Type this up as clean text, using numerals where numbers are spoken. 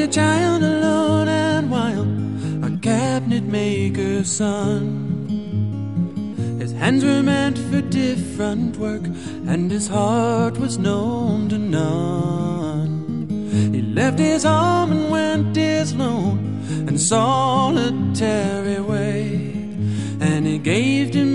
child alone and wild, a cabinet maker's son. His hands were meant for different work, and his heart was known to none. He left his home and went his lone and solitary way, and he gave to